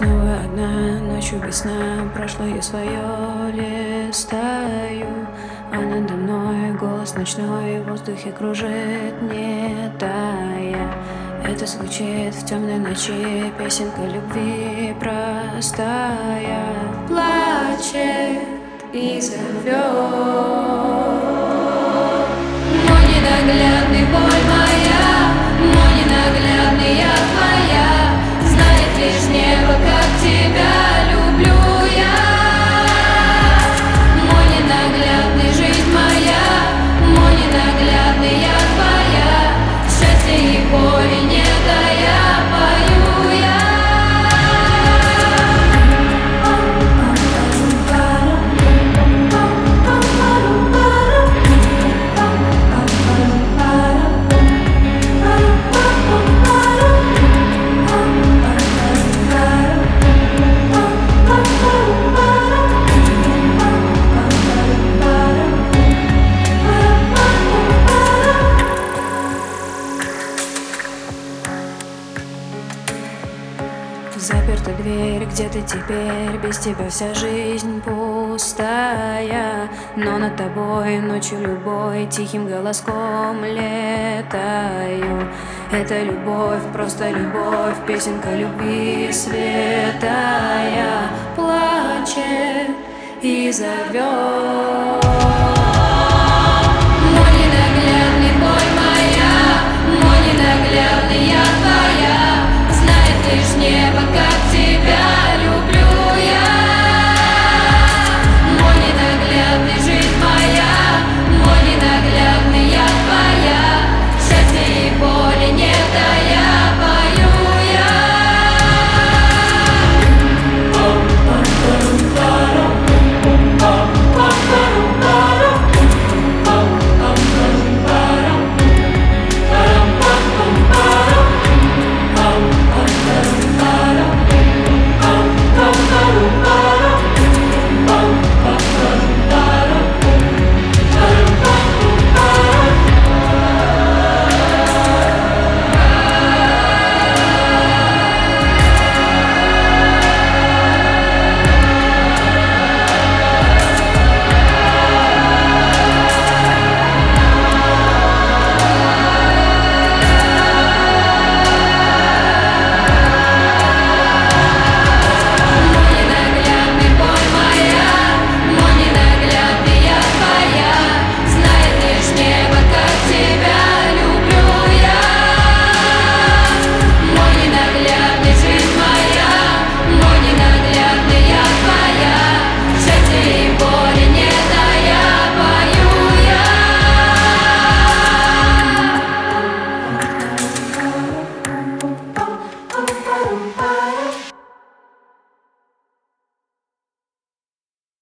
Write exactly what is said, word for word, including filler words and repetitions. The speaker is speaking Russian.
снова одна, ночью без сна, прошлое свое листаю, а надо мной голос ночной в воздухе кружит, не тая. Это звучит в темной ночи, песенка любви простая. Плачет и зовет мой ненаглядный, боль моя, мой ненаглядный, я твоя. Знает лишь небо, как тебя люблю я. Мой ненаглядный, жизнь моя, мой ненаглядный, я твоя. Счастья и боли не тая, пою я. Заперта дверь, где ты теперь? Без тебя вся жизнь пустая. Но над тобой ночью любой тихим голоском летаю. Это любовь, просто любовь, песенка любви святая. Плачет и зовет